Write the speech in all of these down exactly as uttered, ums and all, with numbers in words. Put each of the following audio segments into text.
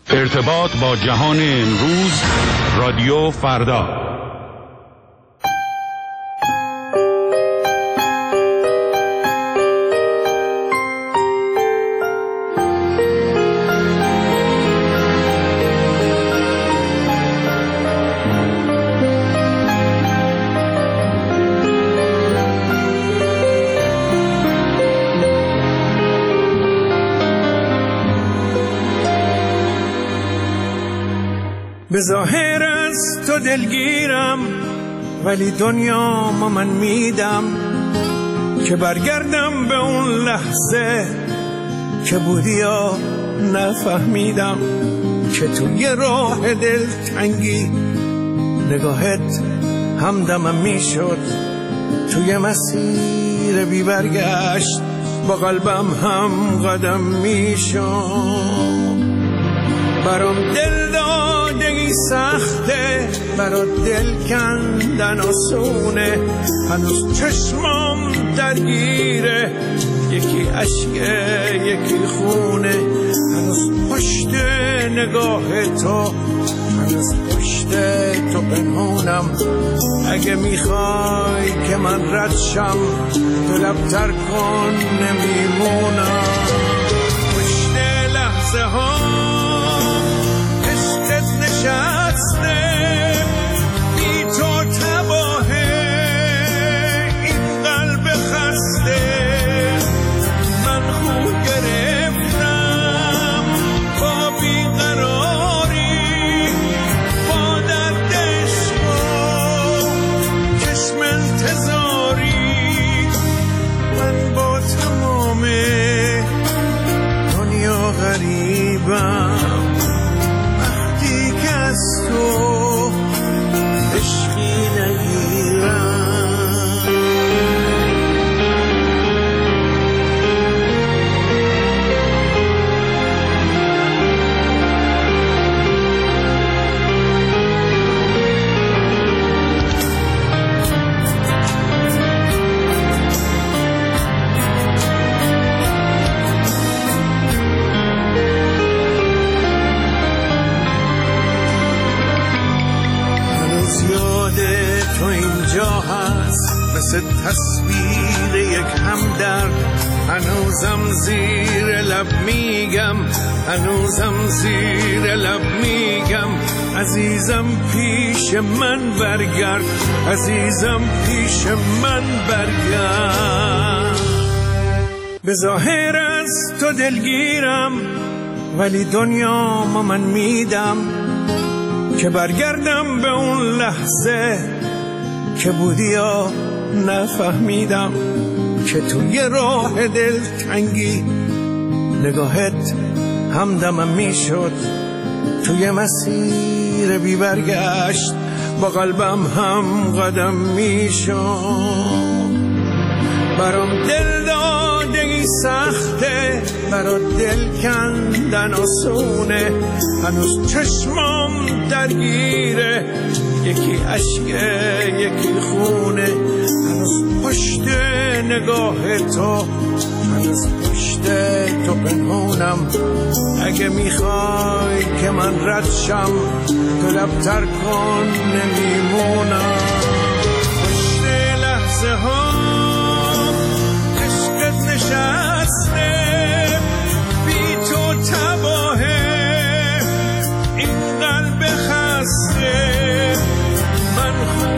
ارتباط با جهان امروز، رادیو فردا. به ظاهر از تو دلگیرم، ولی دنیا ما من میدم که برگردم به اون لحظه که بودی یا نفهمیدم که توی راه دلتنگی نگاهت همدمم میشد، توی مسیر بی برگشت با قلبم هم قدم میشد. برام دل دادگی سخته، برات دل کندن آسونه، هنوز چشمام درگیره، یکی عشقه یکی خونه، هنوز پشت نگاه تو، هنوز پشت تو پنهونم. اگه میخوای که من رد شم تو لبتر کن، نمیمونم. پشت لحظه ها نشسته، بی تو تباهه این قلب خسته. من خو گرفتم با بیقراری، با درد عشق و چشم انتظاری. من با تمام دنیا غریبم، تو عشقی نگیرم. تو اینجا هست مثل تصویر یک همدرد، هنوزم زیر لب میگم، هنوزم زیر لب میگم. عزیزم پیش من برگرد، عزیزم پیش من برگرد. به ظاهر از تو دلگیرم، ولی دنیا ما من میدم که برگردم به اون لحظه که بودی یا نفهمیدم که توی راه دلتنگی نگاهت همدمم میشد، توی مسیر بی برگشت با قلبم هم قدم میشد. برام دل دادگی سخته، برات دل کندن آسونه، هنوز چشمام درگیره، یکی عشقه یکی خونه، هنوز پشت نگاه تو، هنوز پشت تو پنهونم. اگه میخوای که من رد شم تو لبتر کن، نمیمونم. پشت لحظه ها عشقت نشسته، بی تو تباهه این قلب خسته. من خو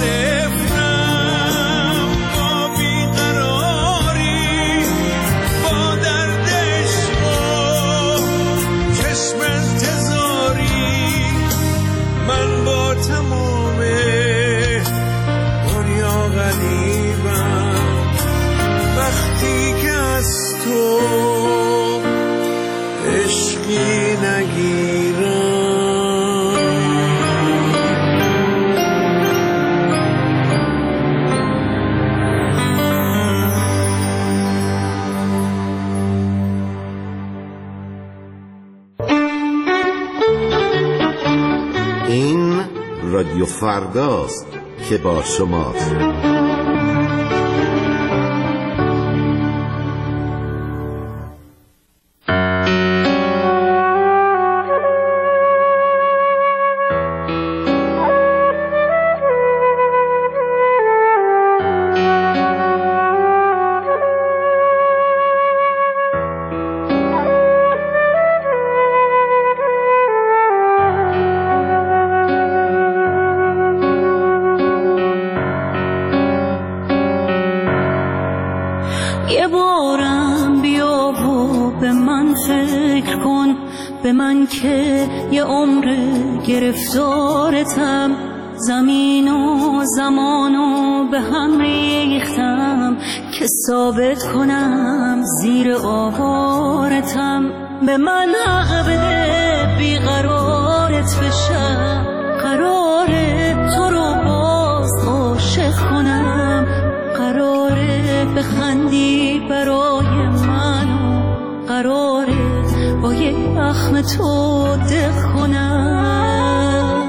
گرفتم با بیقراری، با درد عشق و چشم انتظاری. من با تمام دنیا غریبم، وقتی که از تو عشقی نگیرم. این رادیو فرداست که با شماست. فکر کن به من که یه عمر گرفتارتم، زمین و زمانو به هم ریختم که ثابت کنم زیر آوارتم. به من حق بده بیقرارت بشم، قراره تو رو باز عاشق کنم، قراره بخندی برای من، قراره با یک اخم تو دق کنم.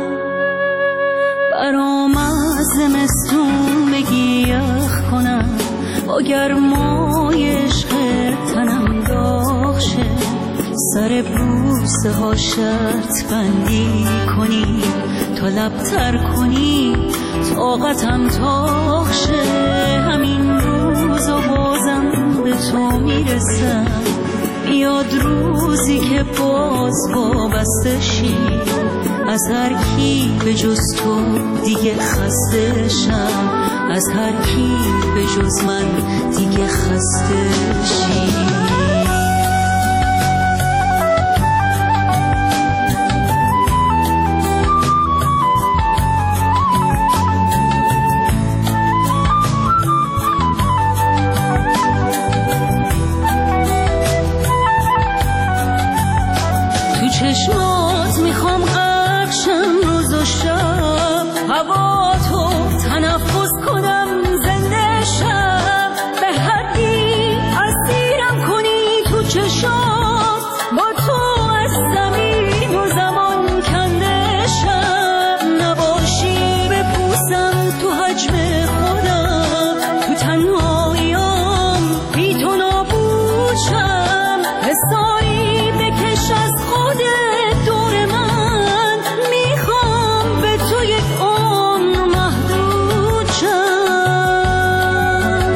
برام از زمستون بگی یخ کنم، با گرمای عشق تنم داغ شه، سر بوسه ها شرط بندی کنی، تا لب تر کنی طاقتم تاق شه. همین روز و بازم به تو میرسم، یاد روزی که باز وابسته شی، از هر کی به جز تو دیگه خسته شم، از هر کی به جز من دیگه خسته شی. چشمات میخوام غرق شم روز و شب، هوا تو تنفس کنم زنده شم، به حدی اسیرم کنی تو چشام، با تو از زمین و زمان کنده شم، نباشی بپوسم تو حجم خودم، تو تنهاییام بی تو نابود شم، حسایی بکش از خودت دور من، میخوام به تو یک عمر محدود شم.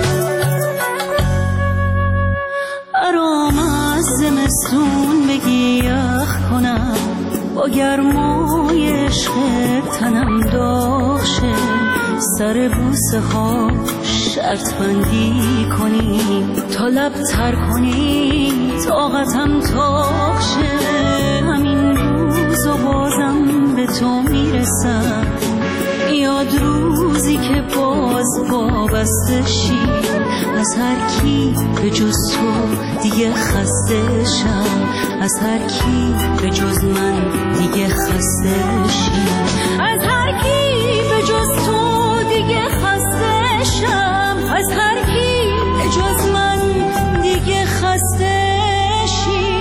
برام از زمستون بگی یخ کنم، با گرمای عشق تنم داغ شه، سر بوسه ها شرط بندی کنی، تا لب تر کنی طاقتم تاق شه. همین روز و بازم به تو میرسم، یاد روزی که باز وابسته شی، از هر کی به جز تو دیگه خسته شم، از هر کی به جز من دیگه خسته شی، از هر کی به جز تو دیگه خسته شم، از هر کی به جز من دیگه خسته شی.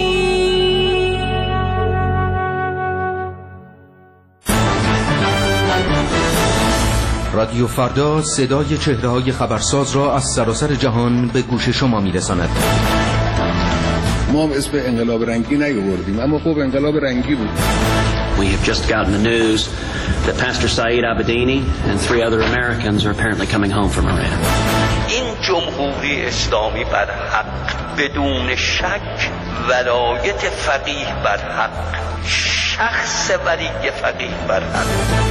رادیو فردا صدای چهره‌های خبرساز را از سراسر جهان به گوش شما می‌رساند. ما هم اسم انقلاب رنگی نیاوردیم، اما خب انقلاب رنگی بود. We have just gotten the news that Pastor Saeed Abedini and three other Americans are apparently coming home from Iran. این جمهوری اسلامی بر حق، بدون شک ولایت فقیه بر حق، شخص ولی فقیه بر حق.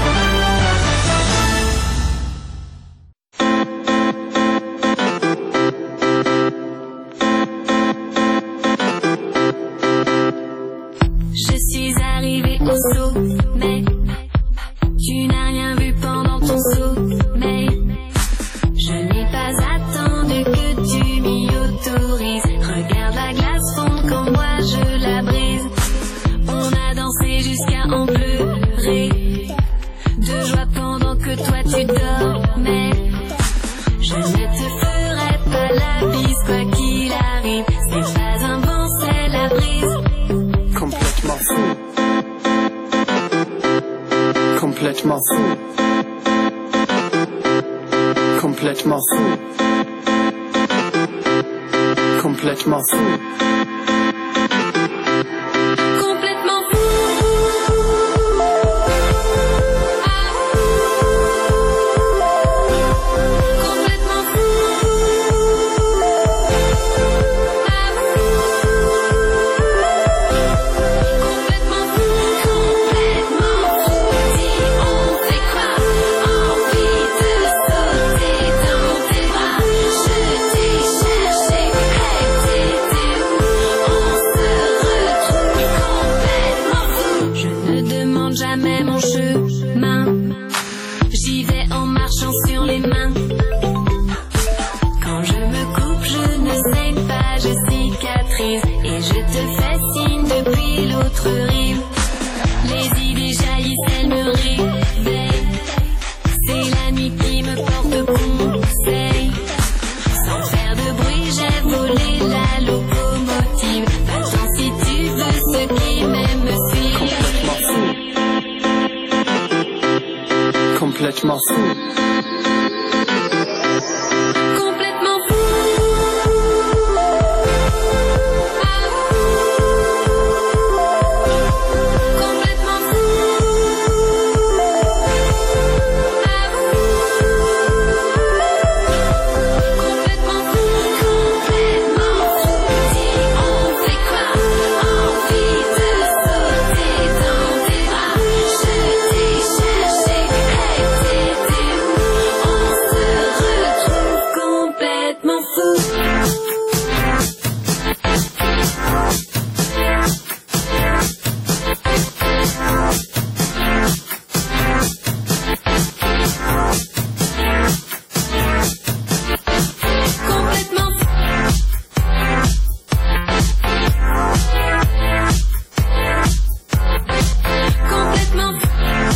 Je suis arrivé au sommet, tu n'as rien vu pendant ton sommeil. Je n'ai pas attendu que tu m'y autorises. Regarde la glace fondre quand moi je la brise. On a dansé jusqu'à en pleurer, de joie pendant que toi tu dormais. Je ne te ferai pas la bise quoi qu'il arrive. C'est pas un vent, c'est la brise. Complètement fou, complètement fou, complètement fou, complètement fou. Je t'ai cherché, hey, t'es où? et l'autre rive. Les idées jaillissent, elles me réveillent. C'est la nuit qui me porte conseil. Sans faire de bruit, j'ai volé la locomotive. Attends si tu veux, ceux qui m'aiment me suivent. Complètement fou. Complètement fou. Complètement fou. Complètement fou. Complètement fou. Complètement fou. Dis, on fait quoi? Envie de sauter dans tes bras. Je t'ai cherché, hey, t'étais où? On se retrouve complètement fou. Complètement fou. Complètement fou.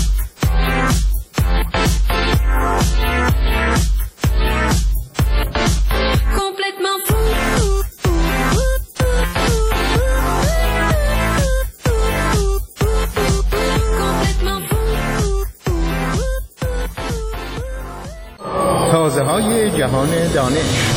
Complètement fou. Complètement fou. تازه های جهان دانش.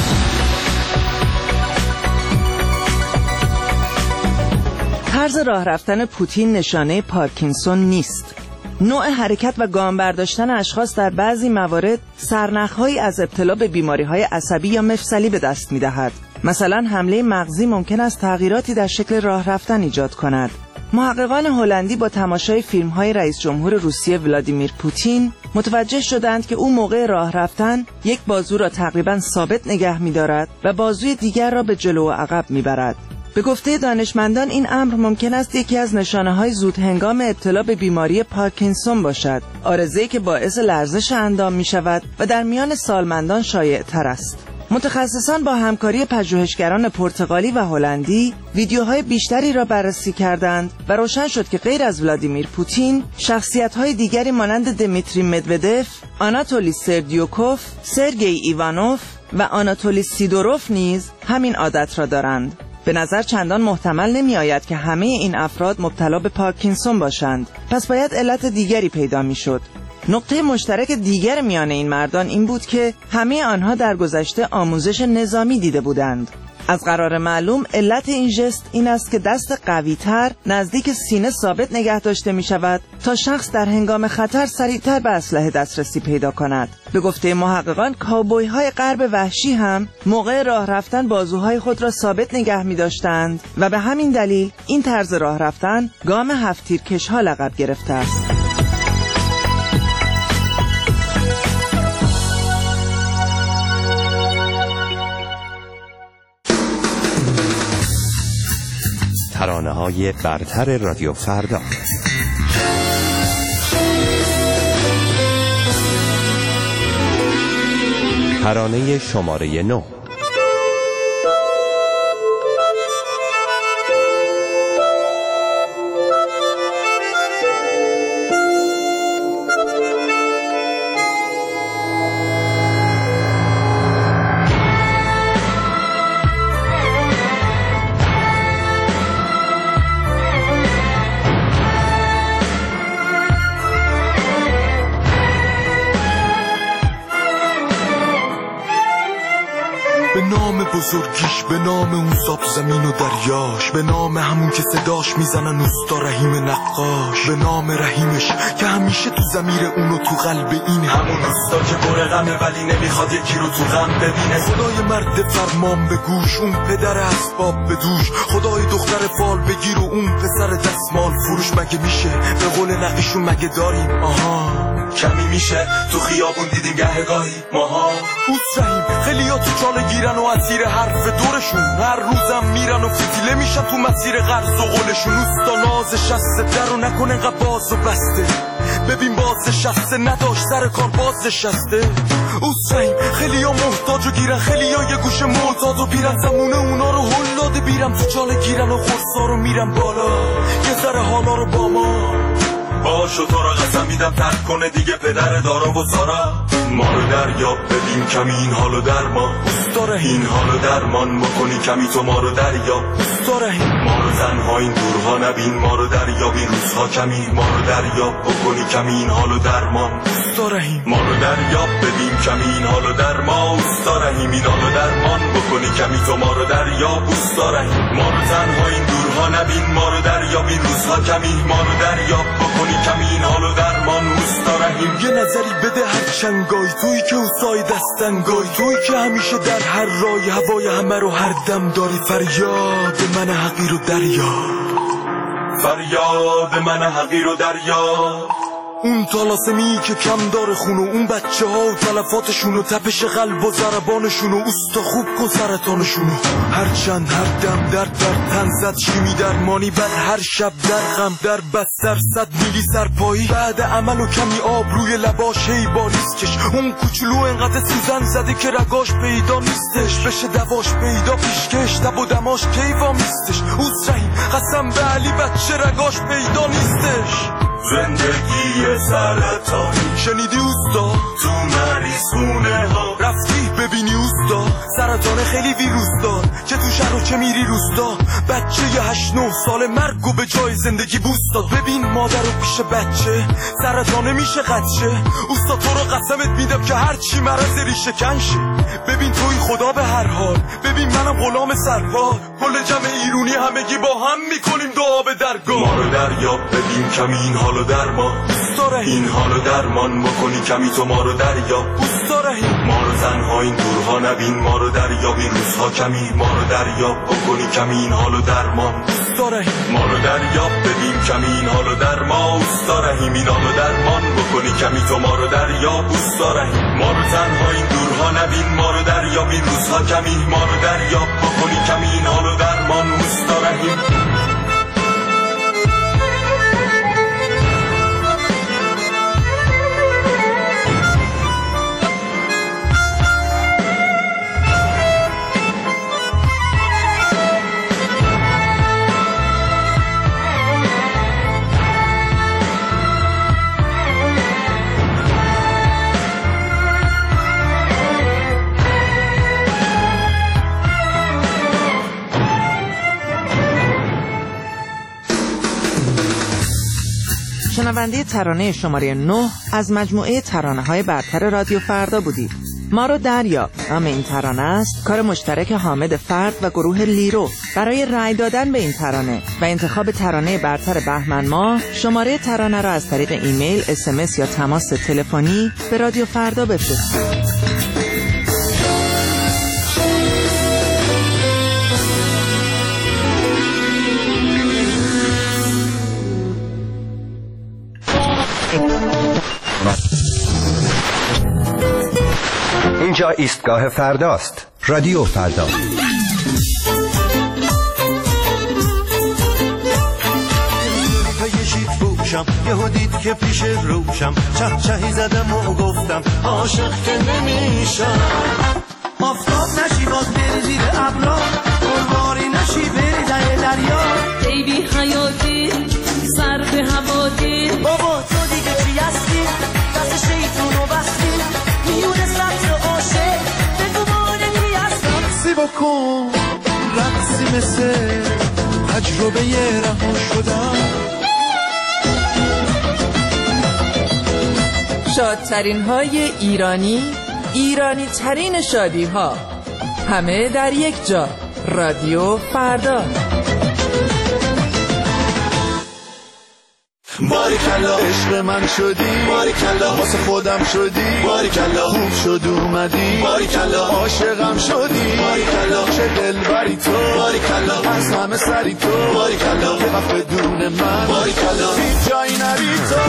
طرز راه رفتن پوتین نشانه پارکینسون نیست. نوع حرکت و گام برداشتن اشخاص در بعضی موارد سرنخ‌هایی از ابتلا به بیماری‌های عصبی یا مفصلی به دست می‌دهد. مثلا حمله مغزی ممکن است تغییراتی در شکل راه رفتن ایجاد کند. محققان هلندی با تماشای فیلم‌های رئیس جمهور روسیه ولادیمیر پوتین متوجه شدند که او موقع راه رفتن یک بازو را تقریباً ثابت نگه می‌دارد و بازوی دیگر را به جلو و عقب می‌برد. به گفته دانشمندان این امر ممکن است یکی از نشانه‌های زود هنگام ابتلا به بیماری پارکینسون باشد، عارضه‌ای که باعث لرزش اندام می‌شود و در میان سالمندان شایع‌تر است. متخصصان با همکاری پژوهشگران پرتغالی و هلندی ویدیوهای بیشتری را بررسی کردند و روشن شد که غیر از ولادیمیر پوتین، شخصیت‌های دیگری مانند دمیتری مدودف، آناتولی سردیوکوف، سرگئی ایوانوف و آناتولی سیدوروف نیز همین عادت را دارند. به نظر چندان محتمل نمی آید که همه این افراد مبتلا به پارکینسون باشند، پس باید علت دیگری پیدا می شد. نقطه مشترک دیگر میان این مردان این بود که همه آنها در گذشته آموزش نظامی دیده بودند. از قرار معلوم علت این ژست این است که دست قوی‌تر نزدیک سینه ثابت نگه داشته می شود تا شخص در هنگام خطر سریعتر به اسلحه دسترسی پیدا کند. به گفته محققان کاوبوی های غرب وحشی هم موقع راه رفتن بازوهای خود را ثابت نگه می داشتند و به همین دلیل این طرز راه رفتن گام هفت تیرکش ها لقب گرفته است. ترانه‌های برتر رادیو فردا. ترانه شماره نه. به نام بزرگیش، به نام اون ذات زمین و دریاش، به نام همون که صداش میزنن اوستا رحیم نقاش، به نام رحیمش که همیشه تو ضمیر اون و تو قلب این همون اوستا که پر غمه ولی نمیخواد یکی رو تو غم ببینه. خدای مرد فرمان به گوش، اون پدر اسباب به دوش، خدای دختر فال بگیر و اون پسر دستمال فروش. مگه میشه به قول نقیشون مگه داریم آها کمی میشه تو خیابون دیدیم گهگاهی ماها اوسریم. خیلی ها تو چاله گیرن و اسیر حرف دورشون، هر روزم میرن و فتیله میشن تو مسیر قرض و قولشون. اوستا ناز شسته در و نکنه انقدر باز و بسته، ببین باز شسته نداشت سر کار باز شسته. اوسریم خیلی ها محتاج و گیرن، خیلی ها یه گوشه معتاد و بیرن، زمونه اونا رو هلاده بیرم تو چاله گیرن و خورسا رو میرن بالا. ذره حالا رو با ما باشو، تو را قسم میدم ترک کنه دیگه پدر دارا و سارا. ما رو دریاب ببین کمی این حالو در ما دوست داره، این حالو درمان بکنی کمی تو ما رو دریاب دوست داره. ما رو تنها این دورها نبین، ما رو دریاب این روزها کمی، ما رو دریاب بکنی کمی این حالو درمان دوست داره. ما رو دریاب ببین کمی این حالو در ما دوست داره، این حالو درمان بکنی کمی تو ما رو دریاب دوست داره. ما رو تنها این دورها نبین، ما رو دریاب این روزها کمی، ما رو دریاب بکنی کمی این حالو درمان دوست داره. یه نظری بده هر چند گاهی، تویی که اوسای دستن گاهی، تویی که همیشه در هر رای هوای همه رو هر دم داری. فریاد من حقیر و دریا، فریاد من حقیر و دریا. اون تالاسمی که کم داره خونو، اون بچه ها و تلفاتشون و تپش قلب و ضربانشون و اوستا خوب کن سرطانشونو. هر چند هر دم در در تن زد شیمی درمانی، بعد هر شب در غم در بستر صد میلی سرپایی. بعد عمل و کمی آب روی لباش ای باریز کش، اون کوچولو انقدر سوزن زده که رگاش پیدا نیستش. بشه دواش پیدا پیشکش، دب و دماش کیفا میستش. اوس رحیم قسم به علی بچه رگاش پیدا نیستش. زندگی سرطانی شنیدی اوستا؟ تو مریض خونه ها رفتی ببینی اوستا؟ سرطان خیلی ویروس دار که تو شهر و چه میری روستا. بچه یه هشت نه ساله مرگ و به جای زندگی بوست داد. ببین مادر رو پیش بچه سرطانه میشه قدشه. اوستا تو رو قسمت میدم که هر چی مرض ریشه کنشه. ببین توی خدا به هر حال، ببین منم غلام سرپا. کل جمع ایرونی همگی با هم میکنیم دعا به درگاه. ما رو دریاب ببین کمی این حالو در ما دوست داره، این حالو درمان بکنی کمی تو ما رو دریاب دوست داره. ما رو تنها این دورها نبین، ما رو دریاب این روزها کمی، ما رو دریاب بکنی کمی این حالو درمان دوست داره. ما رو دریاب ببین کمی این حالو در ما دوست داره، این حالو درمان بکنی کمی تو ما رو دریاب دوست داره. ما رو تنها این دورها نبین، ما رو دریاب این روزها کمی، ما رو دریاب بکنی کمی این حالو درمان دوست داره. شنونده ترانه شماره نه از مجموعه ترانه های برتر رادیو فردا بودید. ما رو دریا نام این ترانه است، کار مشترک حامد فرد و گروه لیرو. برای رای دادن به این ترانه و انتخاب ترانه برتر بهمن ماه، شماره ترانه را از طریق ایمیل، اس ام اس یا تماس تلفنی به رادیو فردا بفرستید. اینجا ایستگاه فرداست. رادیو فردا. یهو دید که پیش روشم چه چهی زدم و گفتم عاشق که نمیشم. آفتاب نشی باز بری زیر ابرا، قربانی نشی بری در دریا. ای بی حیاتی سر به هواتی، بابا تو دیگه چی هستی؟ دست شیطونو بستی میونه سبز عاشق بگو مانه هستم. رقصی بکن رقصی مثل تجربه رها شدم. شادترین های ایرانی، ایرانی ترین شادی ها، همه در یک جا. رادیو فردا. باریکلا عشق من شدی، باریکلا واسه خودم شدی، باریکلا خوب شد اومدی، باریکلا عاشقم شدی، باریکلا چه دلبری تو، باریکلا از همه سری تو، باریکلا یه وقت بدون من، باریکلا هیچ جایی نری تو.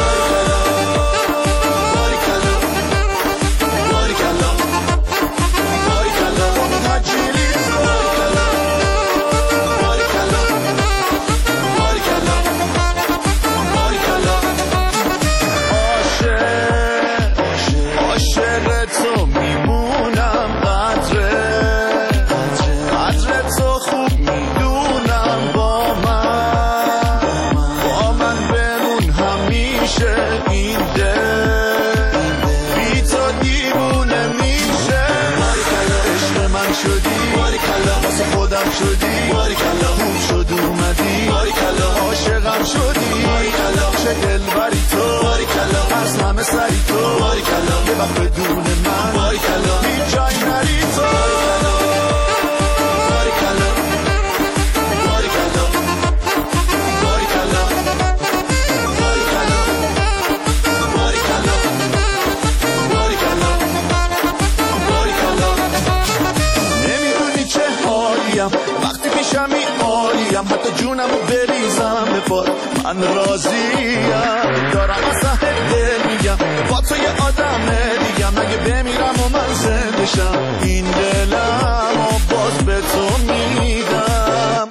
وفا من راضیم. دارم از ته دل میگم با تو یه آدم دیگم، اگه بمیرم و من زنده شم این دلم و باز به تو میدم.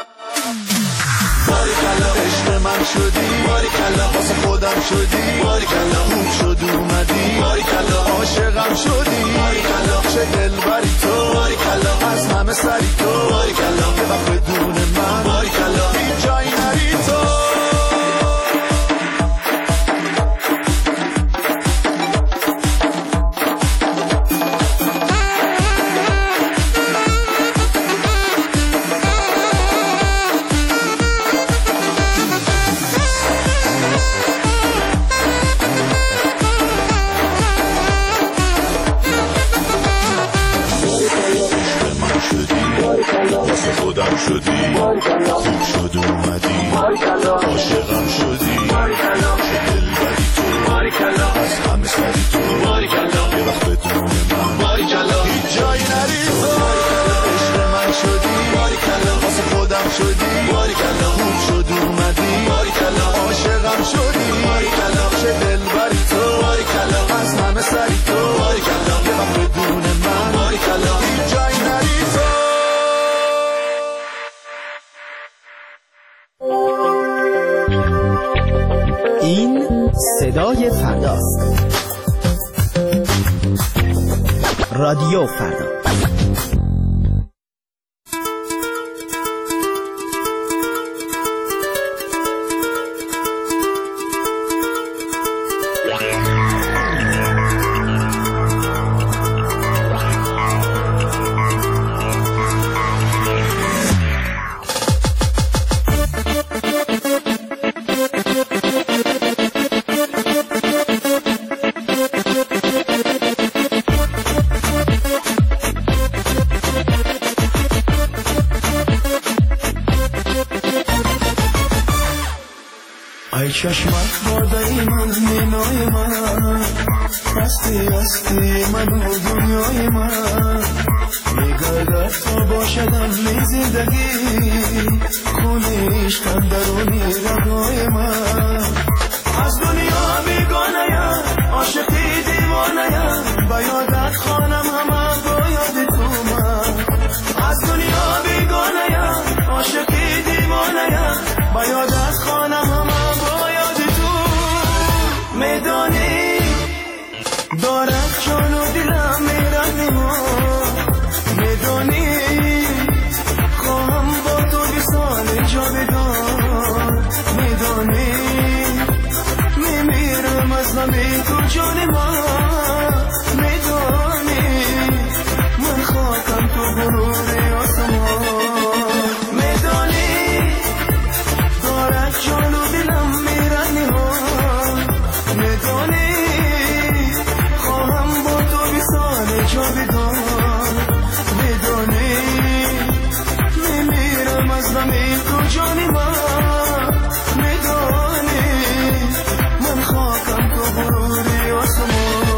باریکلا عشق من شدی، باریکلا واسه خودم شدی، باریکلا خوب شد اومدی، باریکلا عاشقم شدی، باریکلا چه دلبری تو، باریکلا از همه سری تو، باریکلا یه وقت بدون من، باریکلا هیچ جایی نری تو. خودم شدی، خوب شد اومدی، عاشقم شدی، چه دلبری تو، از همه سری تو، یه وقت بدون من، هیچ جایی نری تو. عشق من شدی، واسه خودم شدی، خوب شد اومدی، عاشقم شدی، چه دلبری تو، از همه سری تو، یه وقت بدون من، هیچ جایی نری تو. این صدای فرداست. رادیو فردا. ای چشمت بادای من مینای من، هستی هستی من و دنیای من، میگردد تا باشدم می زندگی، خونه عشقم درونی رگای من. از دنیا بیگانه‌ام، عاشقی دیوانه‌ام، با یادت خوانم همه با یاد تو من. از دنیا بیگانه‌ام، عاشقی دیوانه‌ام، با یادت خوانم همه میدانی. دارد جان و دلم میرد نما، میدانی خواهم با تو بی سال جاودان، میدانی میمیرم از نمی تو جان من، میدانی من خواهم تو غرور آسمان، میدانی دارد جان و دلم میرد نما، میدانی خواهم با تو بی سال جاودان، میدانی میمیرم از نمی تو جان من، میدانی من خواهم تو غروری آسمان.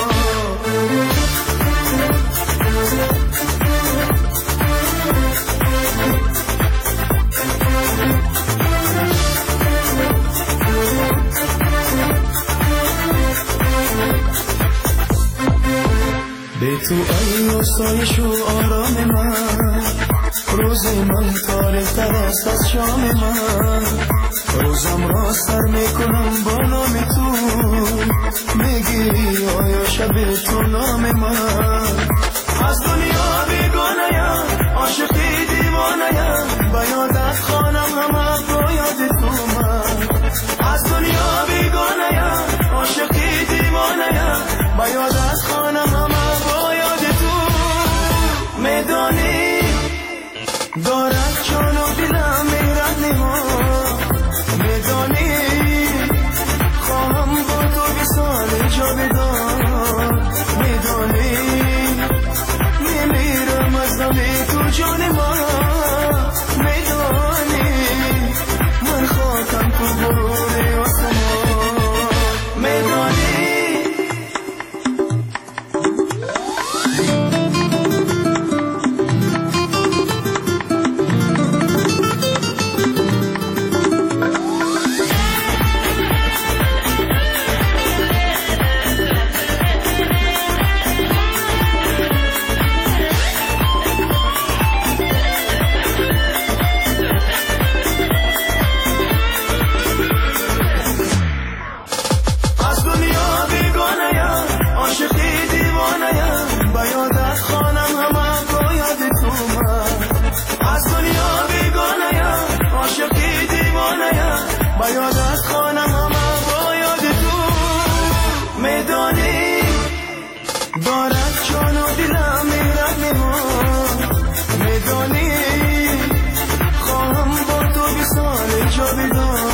به تو ای آسایش و آرام من، روز من تاریک تر است از شام من، روزم را سر میکنم با نام تو، میگی آیا شب تو نام من. از دنیا بیگانه‌ام، عاشقی دیوانه‌ام، با یادت خوانم همه با یاد تو من. از دنیا بیگانه‌ام، عاشقی دیوانه‌ام، با یادت خوانم همه با یاد تو، میدانی دارد جان و دلم میرد نما، میدانی خواهم با تو بی سال جاودان، میدانی و یادت خانم همه با یاد تو میدانی دارد جان و دلم میرد میدانی خواهم با تو بی سال جاویدان